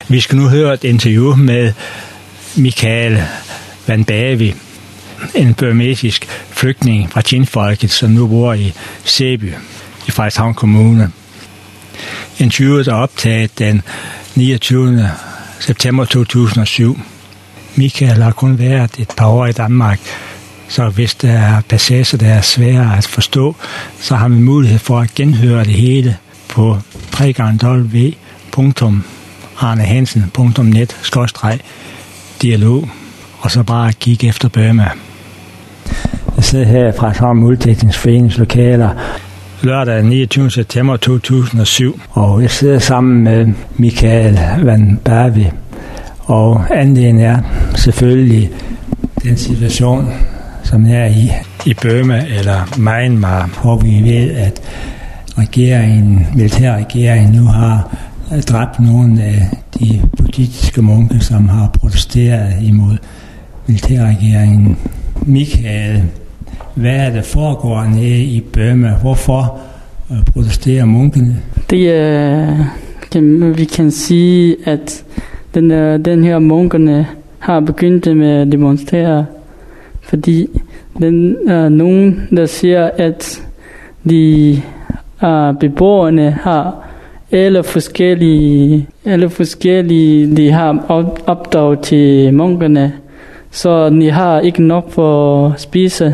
Vi skal nu høre et interview med Michael Van Bavi, en burmesisk flygtning fra Chin-folket, som nu bor i Sæby i Frederikshavn Kommune. Interviewet er optaget den 29. september 2007. Michael har kun været et par år i Danmark, så hvis der er passager, der er svære at forstå, så har man mulighed for at genhøre det hele på www.arnehansen.net/dialog, og så bare kigge efter Burma. Jeg sidder her fra Frederikshavn Udviklingsforeningens lokaler lørdag 29. september 2007, og jeg sidder sammen med Michael Van Bavi, og anledningen er selvfølgelig den situation, som er i Burma eller Myanmar, hvor vi ved, at militærregeringen nu har dræbt nogle af de buddhistiske munke, som har protesteret imod militærregeringen. Michael, hvad er det foregår nede i Burma? Hvorfor protesterer munkene? Vi kan sige, at den her munkene har begyndt med at demonstrere, fordi nogen, der siger, at de beboerne har alle forskellige de har opdrag til munkene, så de har ikke nok for at spise,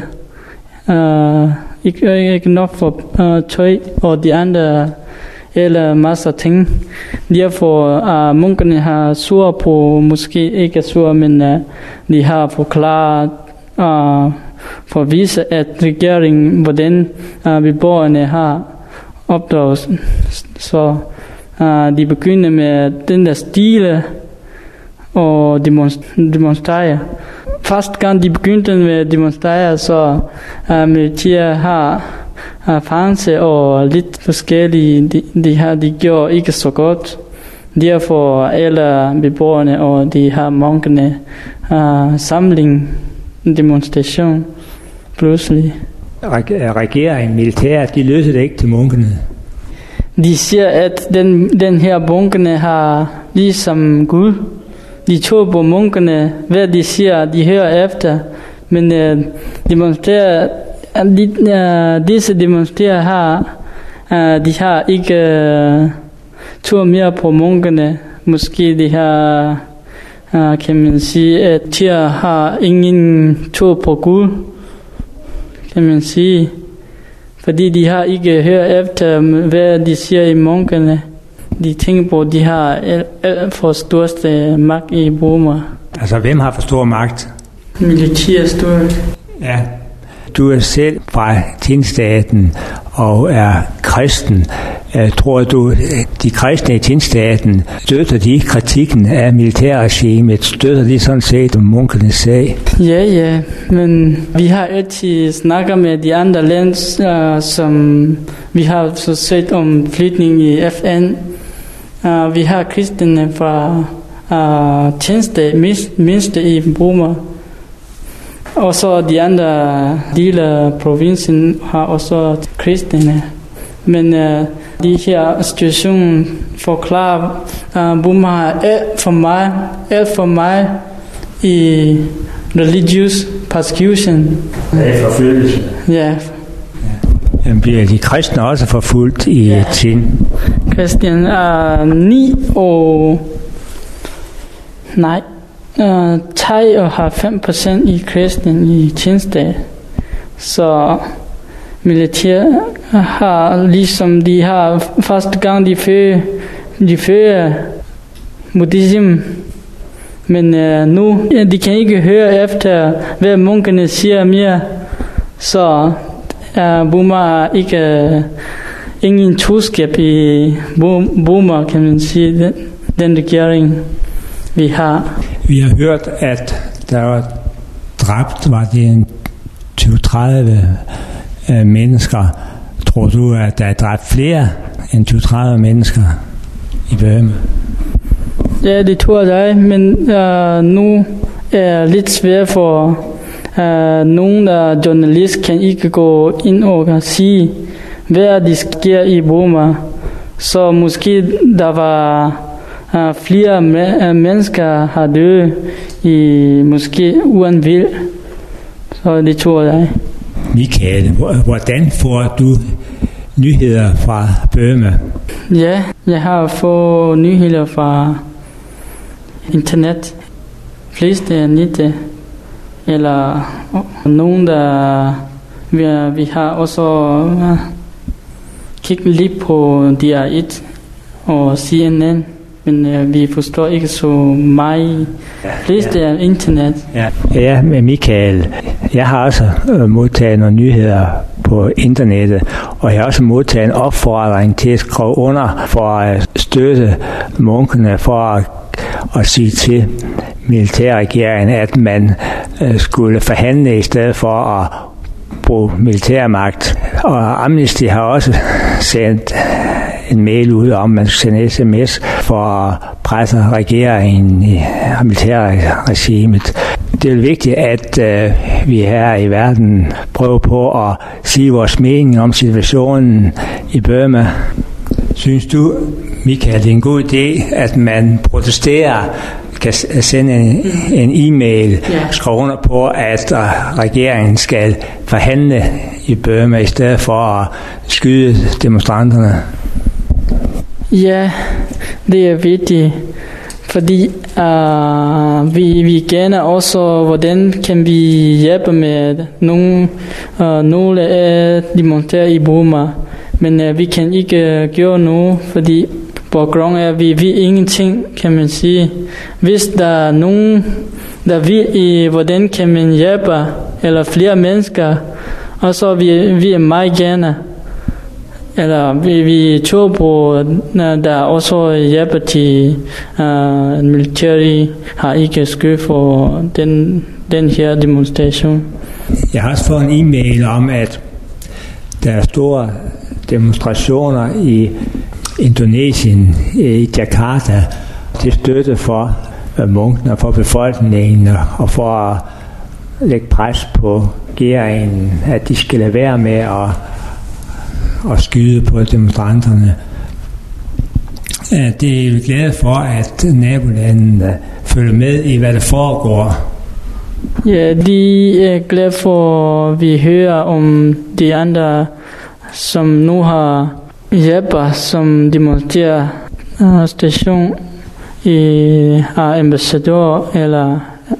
ikke nok for tøj og de andre eller masser af ting. Derfor munkene har sur på, måske ikke sur, men de har forklaret for at vise, at regeringen, hvordan beboerne har opdraget. Så de begynder med den der stile og demonstrere. Første gang de begyndte med at demonstrere, så militæret har fanget og lidt forskellige. De gjorde ikke så godt. Derfor alle beboerne og de har munkene samling, demonstration pludselig. Regeringen, militæret, de løser det ikke til munkene. De siger, at den her munkene har ligesom Gud. De tror på munkene, hvad de siger, de hører efter. Men disse demonstrerer de har ikke tror mere på munkene. Måske de har, kan man sige, at de har ingen tro på Gud, kan man sige. Fordi de har ikke hørt efter, hvad de siger i munkene. De tænker på, at de har for største magt i Burma. Altså, hvem har for stor magt? Militæret stor. Ja. Du er selv fra Chin-staten og er kristen. Tror du, de kristne i Chin-staten støtter de kritikken af militærregimet? Støtter de sådan set om munkernes sag? Ja, men vi har altid snakket med de andre lande, som vi har så set om flytning i FN. Vi har kristne fra Chin-staten, mindste i Burma. Og så de andre dele af provinsen har også kristne. Men de her situationer forklarer, Burma har alt for mig i religious persecution. Det er forfølgelse. Ja. Jamen, bliver de kristne også forfulgt i Chin? Kristne er 9 og... Nej. 93% i kristne i Chin-staten. Så militæret har ligesom de har første gang de fører buddhism, men nu de kan ikke høre efter hvad munkene siger mere, så Burma har ikke ingen troskab i Burma, kan man sige, den regering vi har. Vi har hørt, at der var dræbt, var det en 20-30 mennesker. Tror du, at der er dræbt flere end 20-30 mennesker i Burma? Ja, det tror jeg, men nu er lidt svært for nogle journalister kan ikke gå ind og sige, hvad der sker i Burma. Så måske der var flere mennesker har døde i måske uden vild. Så det tror jeg. Michael, hvordan får du nyheder fra Burma? Ja, jeg har fået nyheder fra internet. Fleste er net, eller nogen, der vi har også kigget lidt på DR1 og CNN, men vi forstår ikke så meget. Fleste er internet. Ja, men Michael, jeg har også modtaget nogle nyheder på internettet, og jeg har også modtaget en opfordring til at skrive under for at støtte munkene for at sige til militærregeringen, at man skulle forhandle i stedet for at bruge militærmagt. Og Amnesty har også sendt en mail ud om, at man skal sende sms for at presse regeringen i militærregimet. Det er vigtigt, at vi her i verden prøver på at sige vores mening om situationen i Burma. Synes du, Michael, det er en god idé, at man protesterer, kan sende en e-mail, skrive under på, at regeringen skal forhandle i Burma, i stedet for at skyde demonstranterne? Ja, det er vigtigt, fordi vi kender også, hvordan kan vi hjælpe med nogle af demonstranter i Burma, men vi kan ikke gøre noget, fordi på grund af, vi ved ingenting, kan man sige. Hvis der er nogen, der ved, hvordan kan man hjælpe, eller flere mennesker, og så vi er meget gerne, eller vi tror på, der også hjælper til militæret, har ikke skyld for den her demonstration. Jeg har også fået en e-mail om, at der er store demonstrationer i Indonesien, i Jakarta, til støtte for munkene og for befolkningen, og for at lægge pres på regeringen, at de skal lade være med at skyde på demonstranterne. Det er vi glade for, at nabolandene følger med i, hvad der foregår. Ja, de er glade for, at vi hører om de andre, som nu har hjælper, som demonstrerer station i ambassadør, eller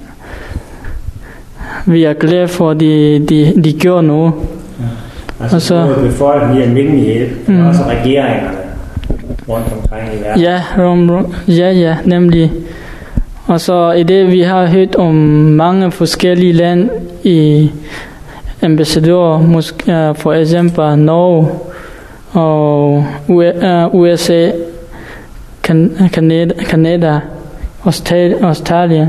vi er glade for, at de gør noget. Altså så befolkningen i almindelighed, og også regeringerne rundt omkring i verden. Ja, nemlig. Og så i det, vi har hørt om mange forskellige lande i ambassadør, måske for eksempel Norge og USA, Canada, Australien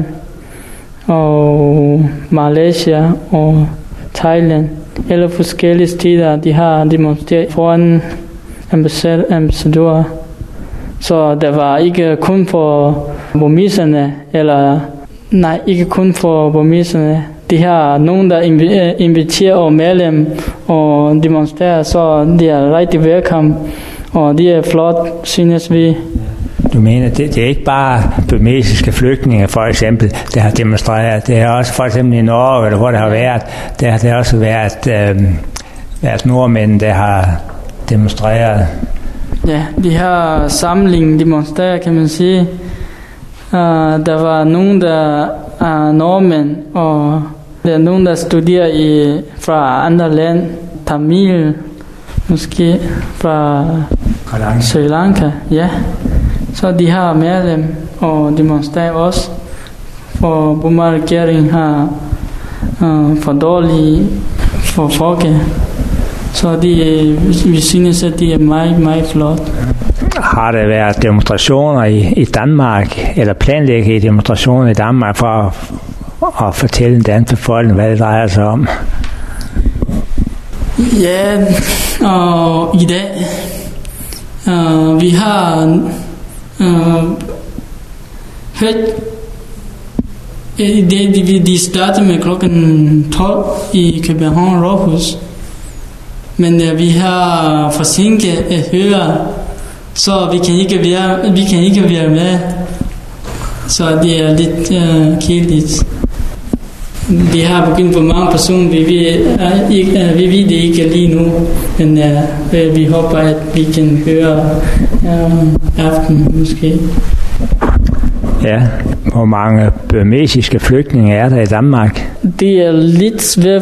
og Malaysia og Thailand, eller forskellige steder, de har demonstreret foran ambassadører. Så det var ikke kun for burmeserne, ikke kun for burmeserne. De har nogen, der inviterer og medlem og demonstrerer, så de er rigtig velkommen, og det er flot, synes vi. Du mener, det er ikke bare burmesiske flygtninge, for eksempel, der har demonstreret. Det er også for eksempel i Norge, eller hvor det har været, der har det også været nordmænd, der har demonstreret. Ja, de har samling demonstreret, kan man sige. Der var nogen, der er nordmænd, og der er nogen, der studerer fra andre lande, Tamil, måske fra Sri Lanka, ja. Så de har medlem og demonstrerer også, for Burma-regeringen har for dårlige for folket. Så vi synes, at det er meget, meget flot. Har der været demonstrationer i Danmark, eller planlægge demonstrationer i Danmark for at fortælle den danske befolkning, hvad det drejer sig om? Ja, og i dag vi har hørt, de starter med klokken 12 i København Rådhus, men vi har forsinket at høre Så vi kan ikke være med. Så det er lidt kedeligt. Vi har begyndt for mange personer, vi ved det ikke lige nu, men vi håber, at vi kan høre aften måske. Ja, hvor mange burmesiske flygtninge er der i Danmark? Det er lidt svært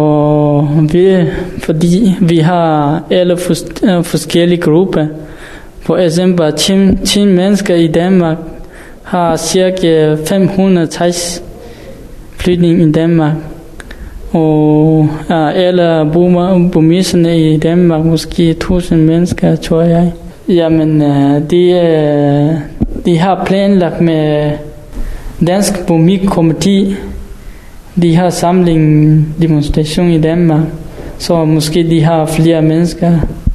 fordi vi har alle forskellige grupper. For eksempel 10 mennesker i Danmark har cirka 560 flygtninge i Danmark. Og alle burmeserne i Danmark, måske 1000 mennesker, tror jeg. Jamen, de har planlagt med Dansk Burmi-komité. De har samling demonstration i Danmark, så måske de har flere mennesker.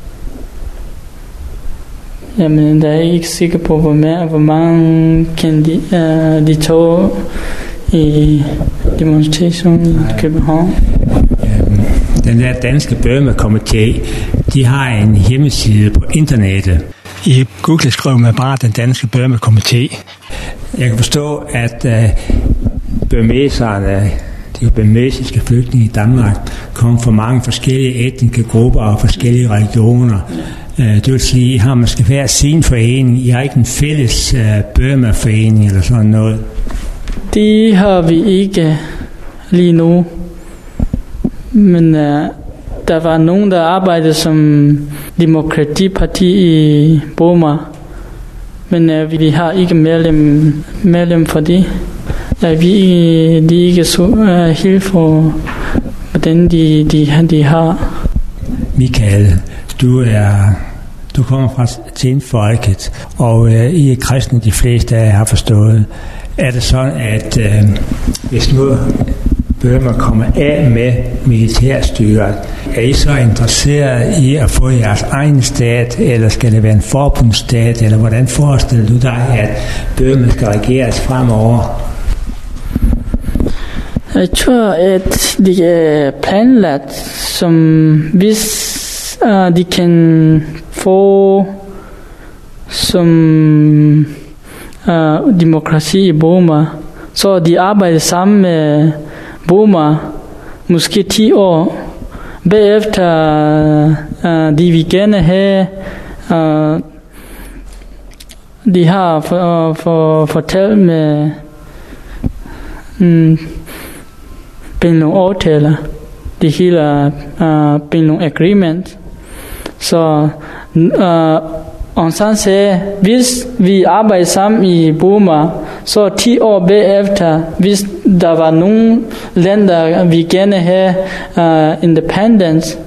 Jamen, der er ikke sikker på, hvor mange kan de tog i demonstrationen i København. Den der Danske Burma-komité, de har en hjemmeside på internettet. I Google skriver man bare den Danske Burma-komité. Jeg kan forstå, at burmeserne, de burmesiske flygtninge i Danmark, kommer fra mange forskellige etniske grupper og forskellige religioner. Det vil sige, at I har måske hver sin forening. I har ikke en fælles Burma-forening eller sådan noget. Det har vi ikke lige nu. Men der var nogen, der arbejdede som demokratiparti i Burma. Men vi har ikke medlem for det. De er ikke så helt for, hvordan de har. Michael, du kommer fra Tinfolket, og I er kristne, de fleste af jer har forstået. Er det sådan, at hvis nu Burma kommer af med militærstyret, er I så interesseret i at få jeres egen stat, eller skal det være en forbundsstat, eller hvordan forestiller du dig, at Burma skal regeres fremover? Jeg tror, at det er planlagt, som hvis de kan få som demokrati i Burma, så de arbejder sammen med Burma måske 10 år. Bagefter de vil gerne have de har fortalt med nogle aftaler. Det hele nogle agreement. Så Aung San sagde, hvis vi arbejder sammen i Burma, så 10 år bagefter, hvis der var nogle lande, vi gerne have independence,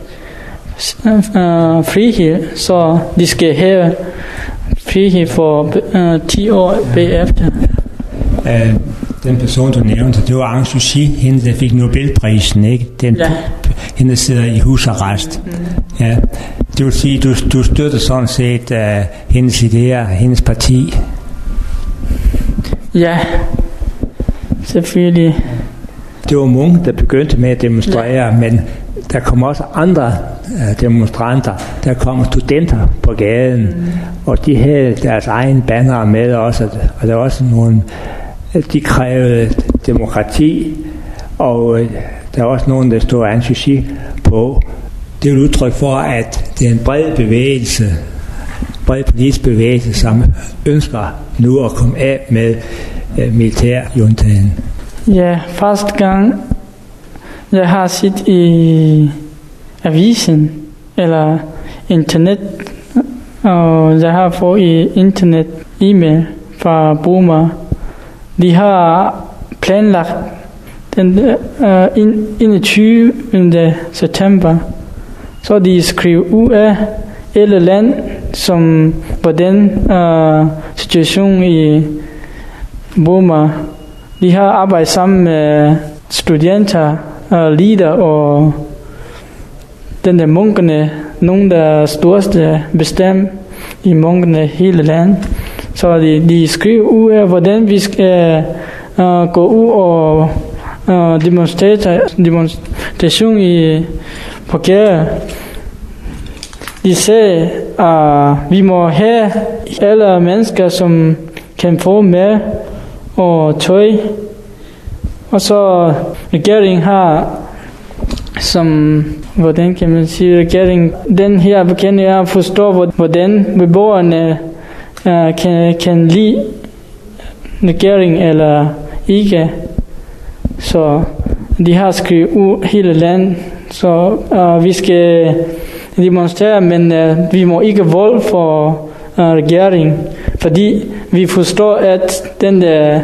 frihed, så de skal have frihed for 10 år bagefter. Den person, du nævnte, det var Aung San Suu Kyi, hende der fik Nobelprisen, ikke? Hende sidder i husarrest. Ja. Det vil sige, du støtter sådan set hendes idéer, hendes parti. Ja, selvfølgelig. Det var mange, der begyndte med at demonstrere, men der kom også andre demonstranter. Der kom studenter på gaden, og de havde deres egen banner med også, og der var også nogle, de krævede demokrati, og der er også nogen, der stod Aung San Suu Kyi på. Det er et udtryk for, at det er en bred politisk bevægelse, som ønsker nu at komme af med militærjuntaen. Ja, første gang jeg har set i avisen eller internet, og jeg har fået i internet e-mail fra Burma. De har planlagt den 21. september. Så de skriver ud af alle land, som hvordan situationen i Burma. De har arbejdet sammen med studenter, ledere og den der munkerne, nogle der største bestemt i munkerne hele landet. Så de skriver ud af, hvordan vi skal gå ud og demonstration på gaden. de sagde, at vi må have alle mennesker, som kan få mad og tøj. Og så regeringen har, som, hvordan kan man sige, regeringen, den her kan jeg forstå, hvordan beboerne kan lide regeringen eller ikke. Så de har skrevet ud hele landet, så vi skal demonstrere, men vi må ikke vold for regeringen, fordi vi forstår, at den der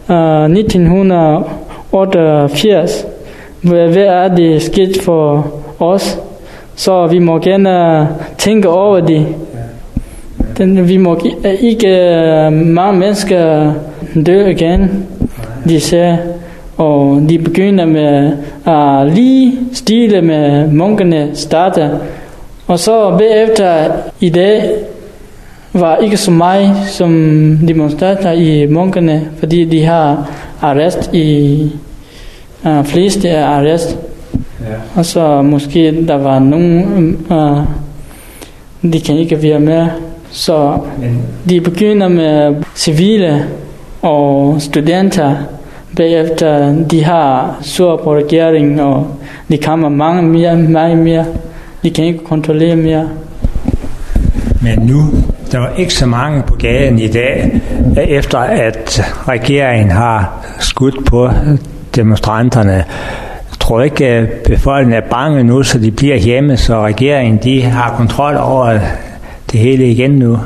1988, hvad er det sket for os, så vi må gerne tænke over det. Vi må ikke mange mennesker dø igen, de sagde, og de begynder med at lige stille med munkene starter. Og så bagefter i dag var ikke så meget som demonstranter i munkene, fordi de har arrest i fleste er arrest. Ja. Og så måske der var nogen, de kan ikke være med. Så de begynder med civile og studenter. Bagefter de har sur på regeringen, og de kommer meget mere. De kan ikke kontrollere mere. Men nu, der var ikke så mange på gaden i dag, efter at regeringen har skudt på demonstranterne. Jeg tror ikke, at befolkningen er bange nu, så de bliver hjemme, så regeringen de har kontrol over det hele igen nu.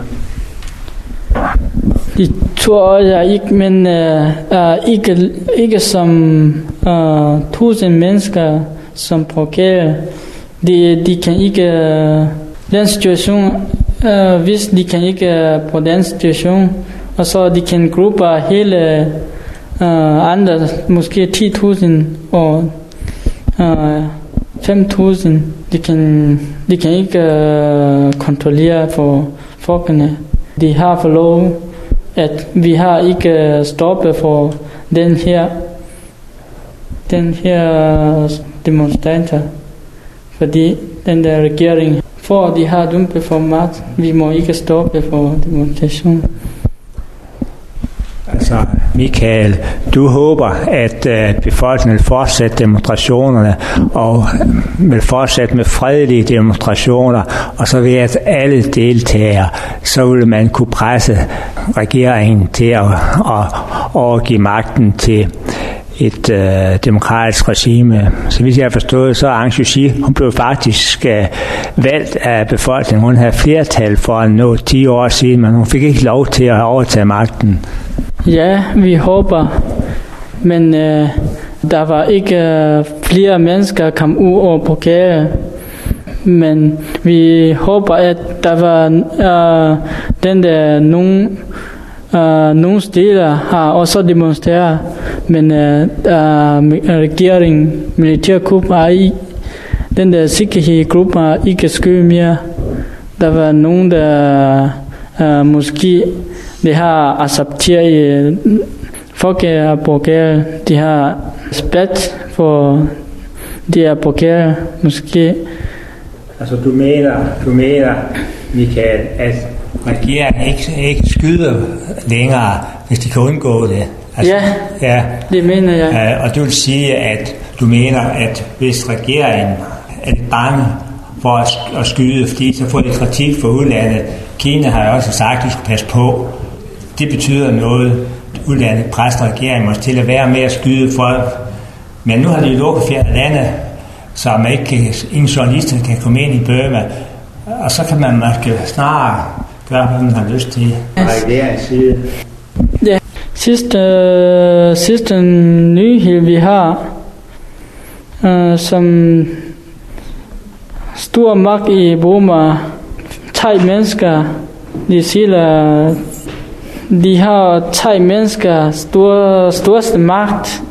De tror jeg ikke, men ikke som 1000 mennesker som på gaden. De kan ikke den situation, hvis de kan ikke på den situation, og så de kan gruppe hele andre, måske 10.000 og 5.000. De kan ikke kontrollere for folkene. De har for lov, at vi har ikke stoppet for den her demonstranter, fordi den der regering, for de har dumpet for magt, vi må ikke stoppe for demonstration. Altså, Michael, du håber, at befolkningen vil fortsætte demonstrationerne og vil fortsætte med fredelige demonstrationer, og så ved at alle deltager, så vil man kunne presse regeringen til at overgive magten til et demokratisk regime. Så hvis jeg har forstået, så Aung San Suu Kyi, hun blev faktisk valgt af befolkningen. Hun havde flertal for at nå 10 år siden, men hun fik ikke lov til at overtage magten. Ja, vi håber, men der var ikke flere mennesker kom ud over på gaden. Men vi håber, at der var den der nogle steder har også demonstreret, men regeringen, militærgruppen er i den der sikkerhedsgruppe er ikke skød mere. Der var nogen, der måske de har accepteret folk er på gaden, de har spæt for de er på gaden, måske. Altså du mener, Michael, at regeringen ikke skyder længere, hvis de kan undgå det? Altså, ja, det mener jeg. Og det vil sige, at du mener, at hvis regeringen er bange for at skyde, fordi så får de kritik fra udlandet. Kina har jo også sagt, at de skal passe på. Det betyder noget. Udlandet presser regeringen måske til at være med at skyde folk. Men nu har de lukket fjerde lande, så ingen journalister kan komme ind i Burma. Og så kan man måske snarere gøre, hvad man har lyst til fra regeringens side. Ja, sidste nyhed vi har, som stor magt i Burma, 3 mennesker, de siger, de har 3 mennesker største magt.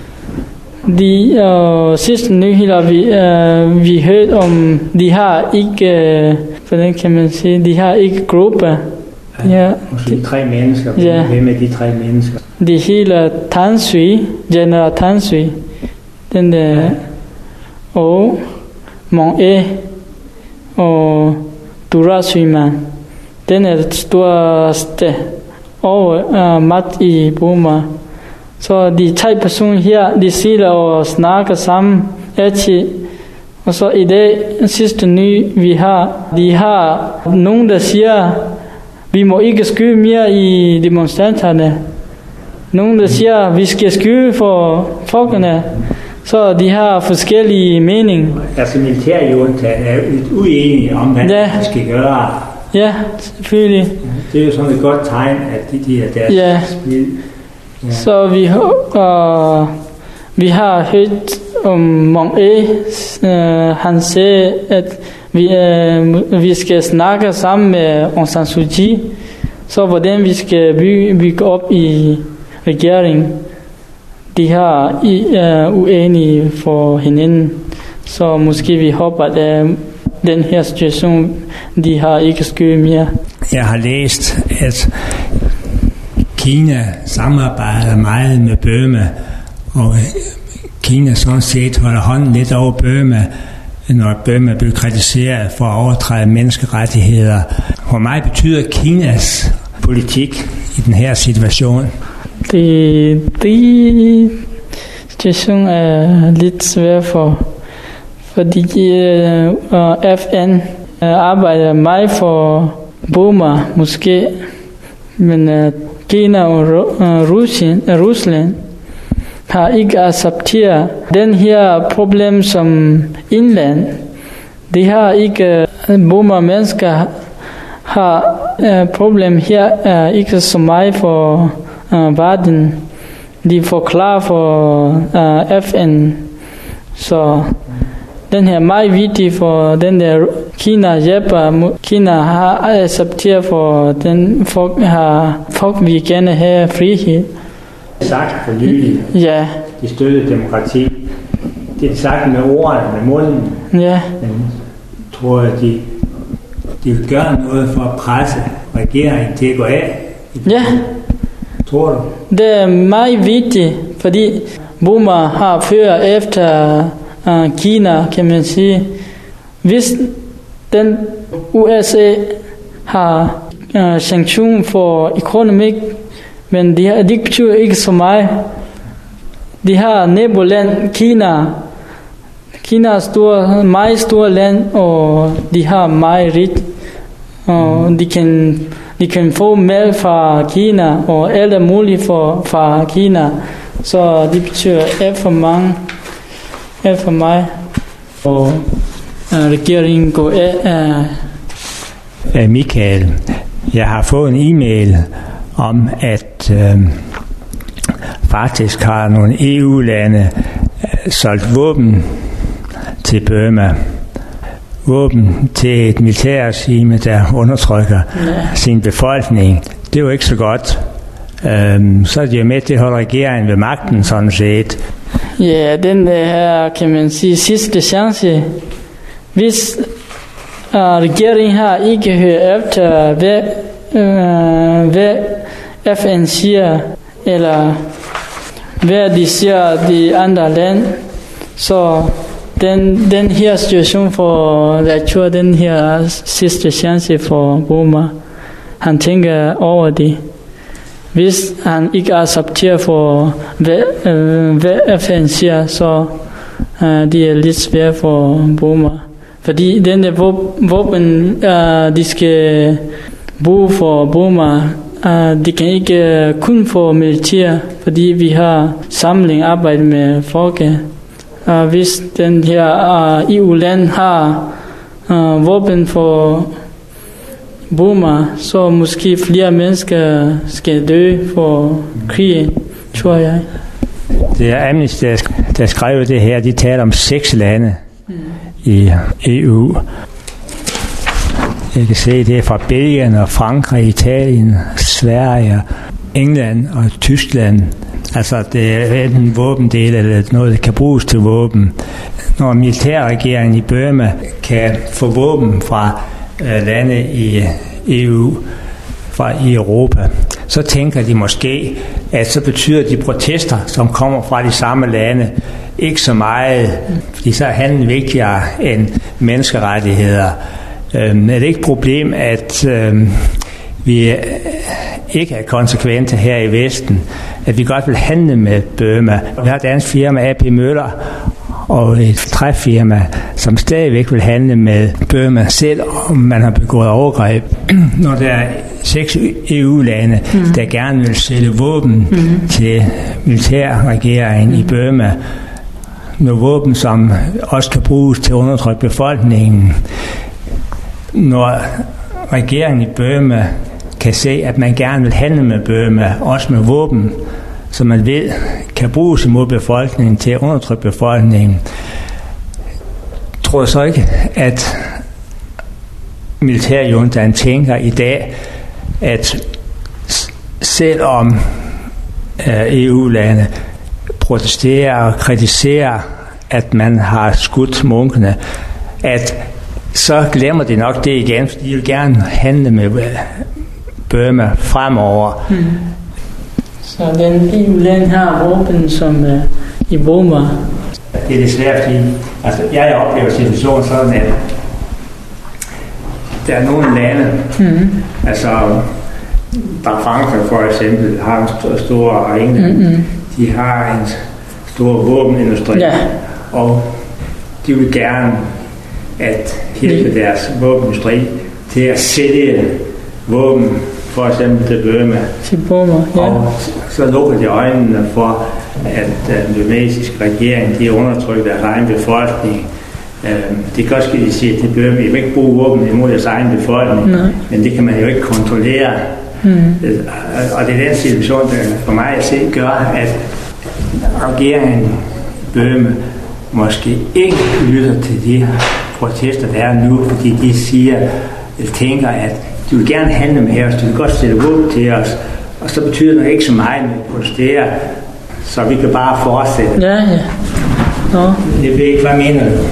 De sidste nyheder vi hørte om, de har ikke, hvordan kan man sige, de har ikke gruppe. Ja, måske 3 mennesker. Ja. Hvem er de 3 mennesker? De hedder Tan Sui, General Tan Sui, den der, og Mon E, og Durasviman. Den er det største over magt i Burma. Så de 3 personer her, de sidder og snakker sammen altid. Og så i dag, sidste nye vi har, de har nogen, der siger, vi må ikke skyde mere i demonstranterne. Nogen, der siger, vi skal skyde for folkene. Så de har forskellige meninger. Altså militærjuntaen er uenige om, hvad de skal gøre. Ja, selvfølgelig. Det er jo sådan et godt tegn, at de er deres spil. Ja. Så vi har hørt om Mong han sagde, at vi skal snakke sammen med Aung San Suu Kyi, så hvordan vi skal bygge op i regeringen. De har uenige for hinanden, så måske vi håber, at den her situation, de har ikke skyde mere. Jeg har læst, at Kina samarbejder meget med Burma, og Kina sådan set holder hånden lidt over Burma, når Burma bliver kritiseret for at overtræde menneskerettigheder. Hvor meget betyder Kinas politik i den her situation? Det situation er lidt svær fordi FN arbejder meget for Burma måske, men Kina og Rusland har ikke accepteret den her problem som indland. De har ikke, Burma mennesker har problem her, ikke så meget for verden. De forklarer for FN, så den her er meget vigtig for den der Kina hjælper. Kina har accepteret for den folk vi gerne have frihed. Det er sagt for nylig. Ja. De støtter demokrati. Det er sagt med ordene, med munden. Ja. Men tror jeg, de vil gøre noget for at presse regeringen til at gå af. Ja. Tror du? Det er meget vigtigt, fordi Burma har ført efter Kina, kan man sige. Hvis den USA har sanktion for økonomi, men det betyder ikke så meget. De har naboland Kina. Kina er meget stor land, og de har meget rigt. Og de kan få mad fra Kina, og alt er muligt fra Kina. Så det betyder alt for mig. Og regeringen går af. Michael, jeg har fået en e-mail om, at faktisk har nogle EU-lande solgt våben til Burma. Våben til et militærregime, der undertrykker sin befolkning. Det er jo ikke så godt. Så er de jo med til at holde regeringen ved magten, sådan set. Ja, den her, kan man sige, sidste chance. Hvis regeringen har ikke hørt efter, hvad FN siger, eller hvad de siger de andre lande, så den her situation for jeg tror den her sidste chance for Burma. Han tænker over det. Hvis han ikke accepterer for hvad FN siger, så det er lidt svært for Burma. Fordi den der våben, de skal bruge for Burma, de kan ikke kun få militær, fordi vi har samling arbejde med folket. Hvis den her EU-land har våben for Burma, så måske flere mennesker skal dø for krigen, tror jeg. Det er Amnesty, der skrev det her. De taler om 6 lande i EU. Jeg kan se, det er fra Belgien og Frankrig, Italien, Sverige, England og Tyskland. Altså, det er enten våbendel eller noget, der kan bruges til våben. Når militærregeringen i Burma kan få våben fra lande i EU, i Europa, så tænker de måske, at så betyder de protester, som kommer fra de samme lande, ikke så meget, fordi så er handlen vigtigere end menneskerettigheder. Er det ikke et problem, at vi ikke er konsekvente her i Vesten, at vi godt vil handle med Burma? Vi har et dansk firma, AP Møller, og et træfirma, som stadigvæk vil handle med Burma, selv om man har begået overgreb. Når der er 6 EU-lande, der gerne vil sælge våben til militærregeringen i Burma, nogle våben, som også kan bruges til at undertrykke befolkningen. Når regeringen i Burma kan se, at man gerne vil handle med Burma, også med våben, som man ved kan bruges imod befolkningen til at undertrykke befolkningen, tror jeg så ikke, at militærjuntaen tænker i dag, at selvom EU-lande protesterer og kritiserer, at man har skudt munkene, at så glemmer de nok det igen, for de vil gerne handle med Burma fremover. Så den EU-land har våben som i Burma? Det er det svært, fordi jeg oplever situationen sådan, at der er nogle lande, bare Frankrig for eksempel, har en stor, og England, de har en stor våbenindustri, og de vil gerne at hjælpe deres våbenindustri til at sælge våben, for eksempel til Burma. Og så lukker de øjnene for, at den burmesiske regering, de undertrykker deres egen befolkning. Det kan også ske, de siger til Burma, I vil ikke bruge våben imod deres egen befolkning, men det kan man jo ikke kontrollere. Og det er den situation, der for mig at se gør, at regeringen i Burma måske ikke lytter til de protester, der er nu, fordi de tænker, at du vil gerne handle med os, du vil godt sætte våben til os, og så betyder det ikke så meget, når vi protesterer, så vi kan bare fortsætte. Jeg ved ikke, hvad mener du?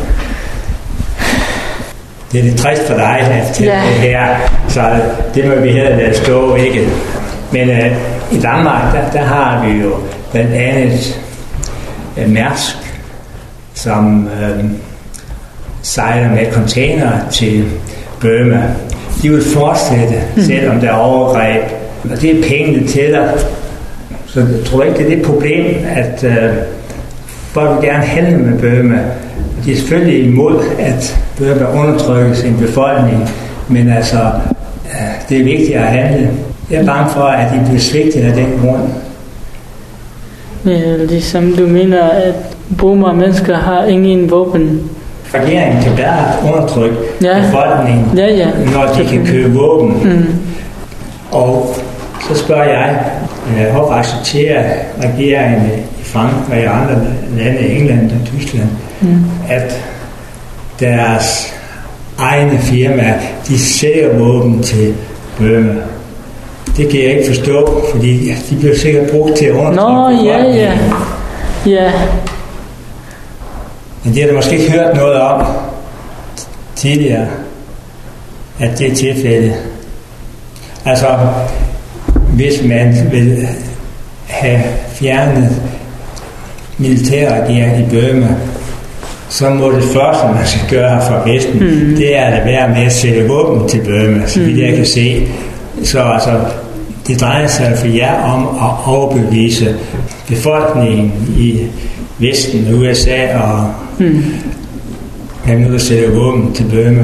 Det er lidt trist for dig, at det her, så det må vi heller lade stå, ikke? Men i Danmark, der har vi jo blandt andet Mærsk, som sejler med container til Burma. De vil fortsætte, selvom der er overgreb. Og det er pengene til dig. Så jeg tror ikke, det er det problem, at folk vil gerne handle med Burma. De er selvfølgelig imod, at Burma undertrykker sin befolkning, men det er vigtigt at handle. Jeg er bange for, at de bliver svigtet af den grund. Ligesom du mener, at Burma-mennesker har ingen våben. Regeringen kan bare undertrykke befolkningen, når de kan købe våben. Og så spørger jeg, hvorfor accepterer regeringen i Frankrig og andre lande, England og Tyskland, at deres egne firmaer, de sælger våben til Burma? Det kan jeg ikke forstå, fordi de bliver sikkert brugt til at undertrykke befolkningen. Men det har du måske ikke hørt noget om tidligere, at det er tilfældet. Hvis man vil have fjernet militærregeringen i Burma, så må det første, man skal gøre fra Vesten, det er at være med at sælge våben til Burma, så vidt jeg kan se. Så det drejer sig for jer om at overbevise befolkningen i Vesten, USA og der sælger våben til Burma,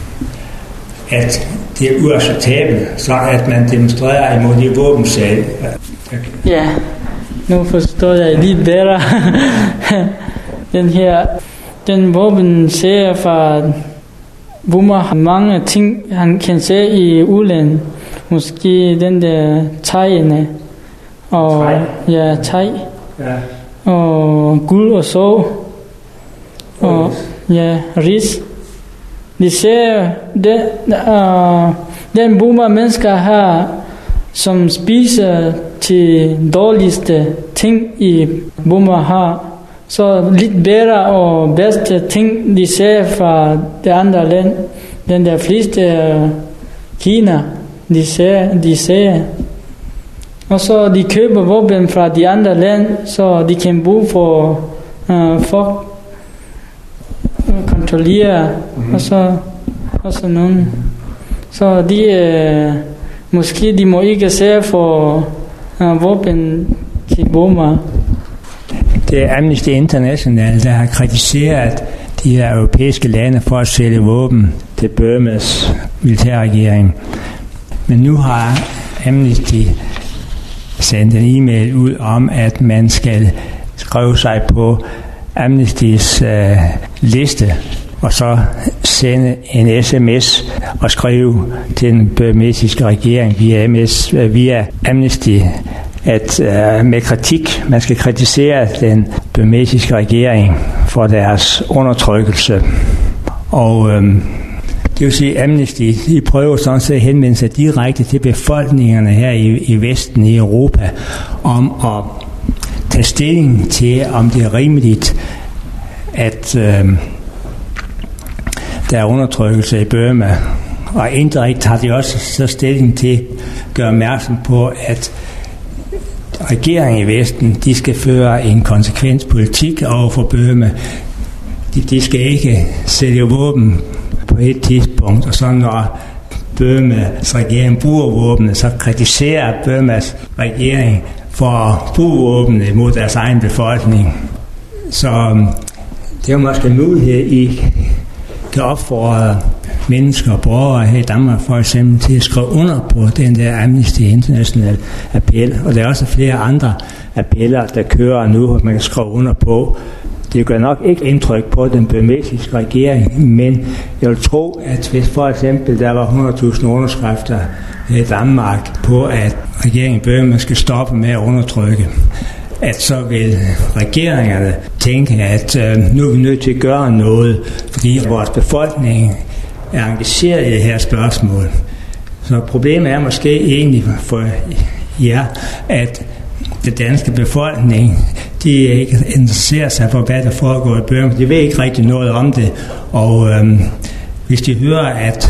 at det er uacceptabelt, så at man demonstrerer imod de våbensalg. Ja, nu forstår jeg lidt bedre. Den våbenserie fra Burma har mange ting, han kan se i udlandet. Måske den der tegene og teg. Og guld og så og ris. De ser den Burma mennesker her, som spiser til dårligste ting i Burma har, så lidt bedre og bedste ting de ser fra de andre land, den der fleste Kina, de ser. Og så de køber våben fra de andre lande, så de kan bruge for at kontrollere. Og og sådan nogen. Så de måske de må ikke sælge for våben til Burma. Det er Amnesty International, der har kritiseret de her europæiske lande for at sælge våben til Burmas militærregering. Men nu har Amnesty sendt en e-mail ud om, at man skal skrive sig på Amnestys liste, og så sende en sms og skrive til den burmesiske regering via Amnesty, at med kritik, man skal kritisere den burmesiske regering for deres undertrykkelse. Og det vil sige, Amnesty de prøver sådan set at henvende sig direkte til befolkningerne her i Vesten, i Europa, om at tage stilling til, om det er rimeligt, at der er undertrykkelse i Burma. Og indirekte har de også så stilling til at gøre opmærksom på, at regeringen i Vesten, de skal føre en konsekvent politik over for Burma. De skal ikke sælge våben på et tidspunkt, og så når Burmas regering bruger våbne, så kritiserer Burmas regering for at bruge våbne mod deres egen befolkning. Så det er måske en mulighed, I kan opfordre mennesker og borgere her i Danmark for eksempel til at skrive under på den der Amnesty International appel. Og der er også flere andre appeller, der kører nu, og man kan skrive under på. Det gør nok ikke indtryk på den burmesiske regering, men jeg vil tro, at hvis for eksempel der var 100.000 underskrifter i Danmark på, at regeringen i Burma skal stoppe med at undertrykke, at så vil regeringerne tænke, at nu er vi nødt til at gøre noget, fordi vores befolkning er engageret i det her spørgsmål. Så problemet er måske egentlig for jer, at den danske befolkning, de ikke interesserer sig for, hvad der foregår i Burma. De ved ikke rigtig noget om det, og hvis de hører, at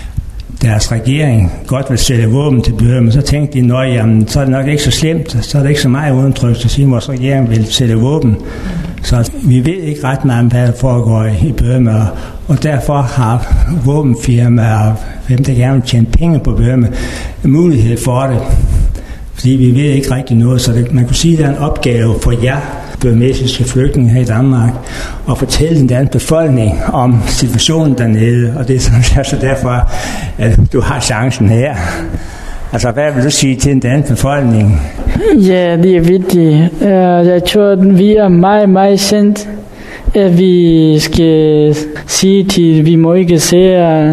deres regering godt vil sælge våben til Burma, så tænkte de, jamen, så er det nok ikke så slemt, så er det ikke så meget undertrykkelse at sige, at vores regering vil sælge våben. Så vi ved ikke ret meget om, hvad der foregår i Burma, og derfor har våbenfirmaer, hvem der gerne vil tjene penge på Burma, mulighed for det. Fordi vi ved ikke rigtig noget, så man kunne sige, at det er en opgave for jer, burmesiske flygtninge her i Danmark, at fortælle den danske befolkning om situationen dernede, og det er sådan, altså derfor, at du har chancen her. Altså, hvad vil du sige til den danske befolkning? Ja, det er vigtigt. Jeg tror, at vi er meget, meget sendt, at vi skal sige til, at vi må ikke se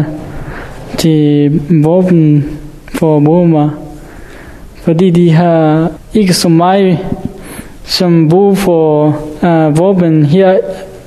til våben for Burma, fordi de har ikke så meget som brug for våben her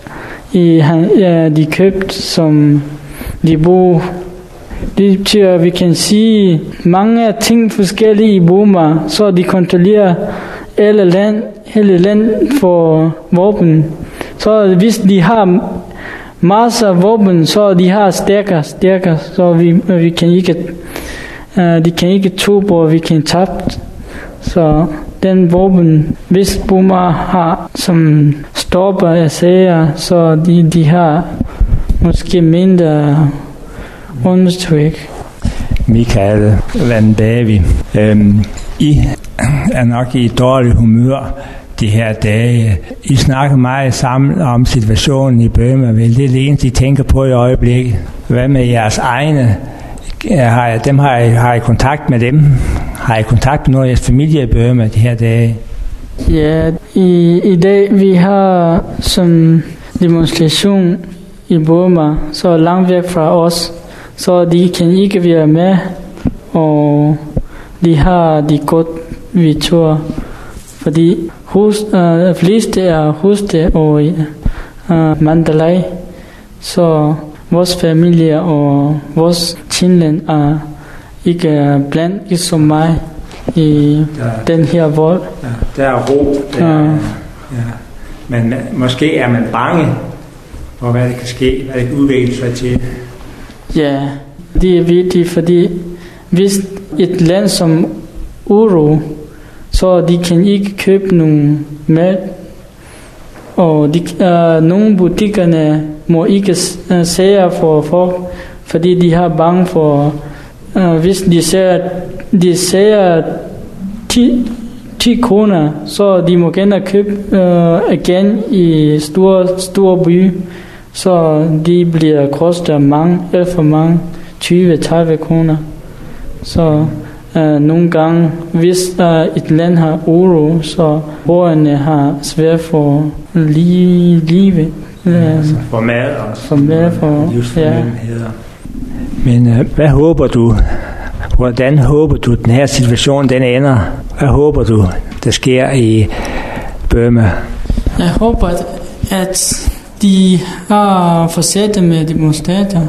de købt, som de bruger. Det betyder, at vi kan sige mange ting forskellige i Burma, så de kontrollerer hele land for våben. Så hvis de har masser af våben, så de har stærkere, så vi kan ikke, de kan ikke tro på, at vi kan tabe. Så den våben, hvis Burma har som stopper af sager, så de har måske mindre undertryk. Michael Van Bavi, I er nok i dårlig humør de her dage. I snakker meget sammen om situationen i Burma. Vel, det er det eneste, I tænker på i øjeblikket. Hvad med jeres egne? Har I kontakt med dem? Har I kontakt med noget af jeres familie i Burma de her dage? Ja, i dag vi har som demonstration i Burma, så langt væk fra os, så de kan ikke være med, og de har de godt, vi tror, fordi fleste er Hoste og Mandalay, så vores familie og vores Chinland er ikke blandt så meget i den her vold. Der er ro. Men måske er man bange for, hvad det kan ske, hvad det kan udvikle sig til. Ja, det er vigtigt, fordi hvis et land som Uro, så de kan ikke købe nogen mad, og nogle butikkerne må ikke sælge for folk, fordi de har bange for, hvis de ser 10 kroner, så de må gerne købe igen i store by, så de bliver kostet alt for mange, 20-30 kroner. Så nogle gange, hvis et land har uro, så borgerne har svært for livet. For mad og livsfornødenheder. Men hvad håber du? Hvordan håber du, den her situation den ender? Hvad håber du, der sker i Burma? Jeg håber, at de har fortsat med demonstrater.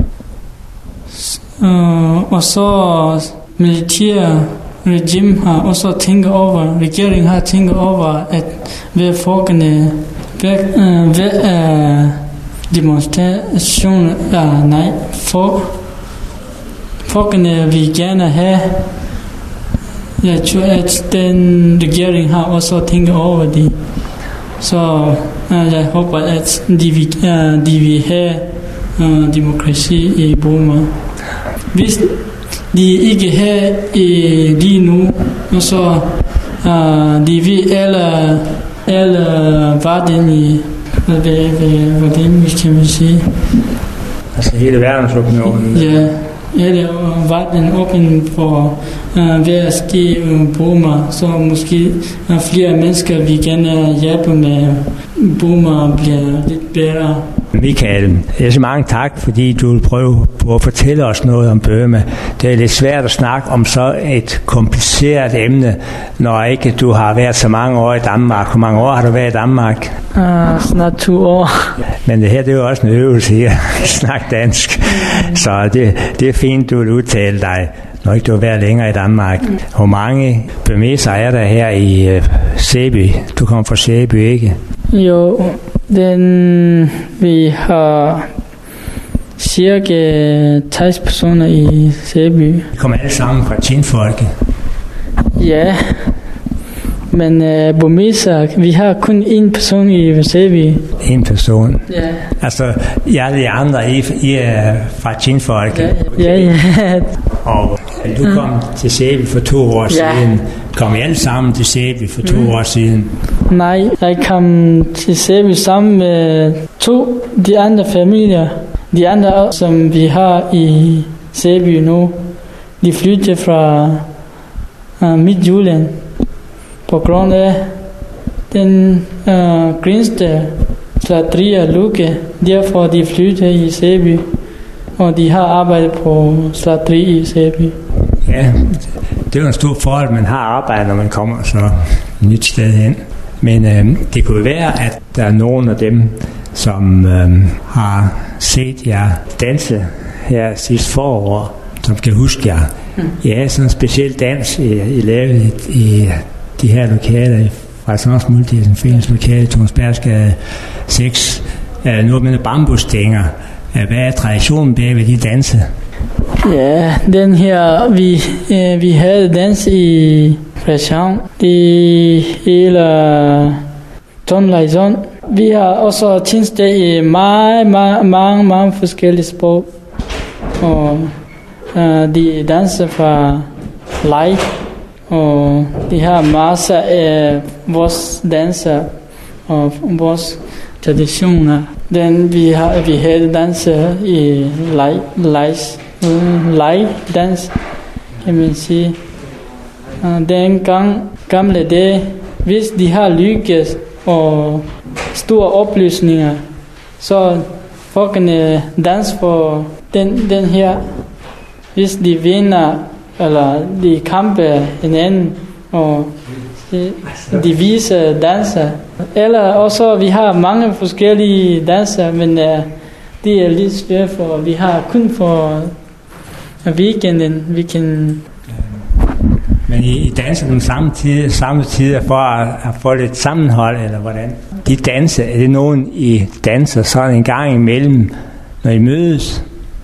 Og så militære regime har også regeringen har tænkt over, at hver folkene demonstration folkene vil gerne have. Jeg tror, at den regering har også tænkt over det. Så jeg håber, at de vil have demokrati i Burma. Hvis de ikke har lige nu, så de vil alle verden i, hvordan kan man sige? Altså hele verdensopinionen? Ja, hele verden åben for hvad at ske i Burma, så måske flere mennesker vil gerne hjælpe med Burma bliver lidt bedre. Michael, mange tak, fordi du vil prøve på at fortælle os noget om Burma. Det er lidt svært at snakke om så et kompliceret emne, når ikke du har været så mange år i Danmark. Hvor mange år har du været i Danmark? Snart 2 år. Men det her, det er jo også en øvelse her, snak dansk. Så det er fint, du vil udtale dig, når ikke du har været længere i Danmark. Hvor mange burmeser er der her i Sæby? Du kommer fra Sæby, ikke? Jo, vi har cirka 60 personer i Sæby. Vi kommer alle sammen fra Chinfolket. Ja, men burmeser, vi har kun én person i Sæby. En person? Ja. Altså, jeg de andre, I er fra Chinfolket? Ja. Og du kom til Sæby for 2 år siden. Kom I alle sammen til Sæby for 2 år siden? Nej, jeg kom til Sæby sammen med de andre familier. De andre, som vi har i Sæby nu, de flyttede fra Midtjylland på grund af den Grindsted slagterier lukke. Derfor de flyttede i Sæby, og de har arbejdet på slagteri i Sæby. Ja, det er jo en stor fordel, man har arbejde, når man kommer så et nyt sted hen. Men det kunne være, at der er nogen af dem, som har set jer danse her sidste forår, som kan huske jer. Ja, sådan en speciel dans, I lavede i de her lokaler, faktisk også muligt, en fælles lokale, Tornsbergsgade 6, noget med bambusstænger. Hvad er traditionen bag ved de danse? Ja, den her, vi havde dans i Frederikshavn. Det hele Tonlejson. Vi har også tjeneste i mange forskellige sprog. Og de danser fra leg. Og de har masser af vores danser og vores traditioner. Vi havde danser i leg-dans, kan man sige. Den gamle dage, hvis de har lykkes og store oplysninger, så folkene dans for den her. Hvis de vinder, eller de kamper hinanden, og de viser danser. Eller også, vi har mange forskellige danser, men det er lidt svært, for vi har kun for weekenden, vi kan... Men I danser den samme tid for at få lidt sammenhold, eller hvordan? De danser, er det nogen, I danser sådan en gang imellem, når I mødes?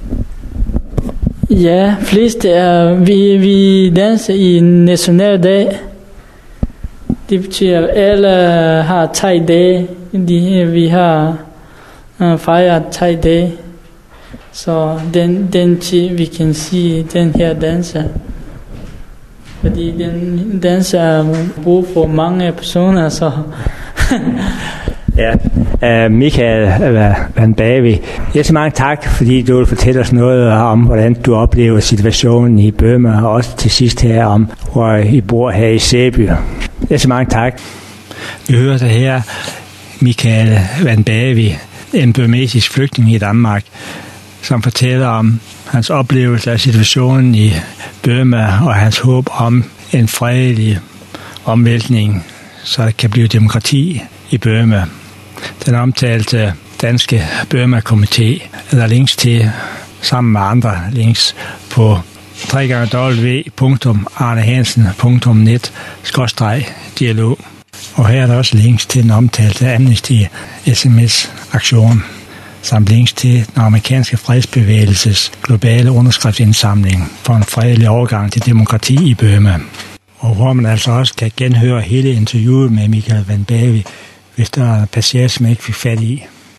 Ja, flest vi danser i nationaldag. Det betyder, at alle har 3 dage. Vi har fejret 3 dage. Så den vi kan sige, den her danser, fordi den danser er brug for mange personer, så... Ja, Michael Van Bavi, så mange tak, fordi du vil fortælle os noget om, hvordan du oplever situationen i Burma, og også til sidst her om, hvor I bor her i Sæby. Så mange tak. Vi hører det her Michael Van Bavi, en burmesisk flygtning i Danmark, som fortæller om hans oplevelse af situationen i Burma og hans håb om en fredelig omvæltning, så der kan blive demokrati i Burma. Den omtalte danske Burma-komité, eller links til, sammen med andre links, på www.arnehansen.net/dialog. Og her er der også links til den omtalte Amnesty SMS-aktion, samt links til den amerikanske fredsbevægelses globale underskriftsindsamling for en fredelig overgang til demokrati i Burma. Og hvor man altså også kan genhøre hele interviewet med Michael Van Bavi, hvis der er passager, som ikke fik fat i.